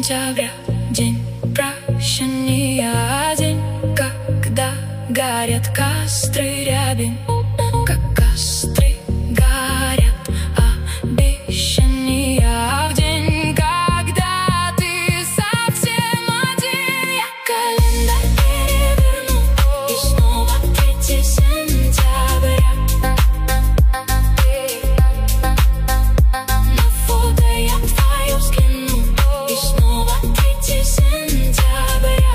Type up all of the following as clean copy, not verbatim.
сентября, день прощания, день, когда горят костры рябин, как костры горят обещания. В день, когда ты совсем один, я календарь переверну, и снова 3 сентября. На фото я твою скину, и снова 3 сентября.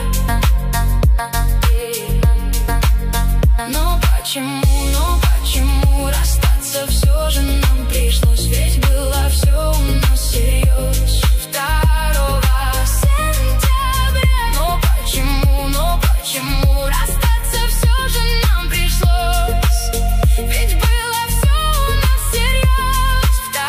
Но почему расстаться все же нам пришлось? Ведь было все у нас всерьез 2 сентября. Но почему расстаться все же нам пришлось? Ведь было все у нас всерьез 2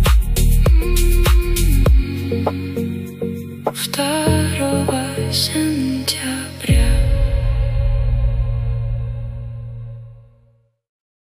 сентября.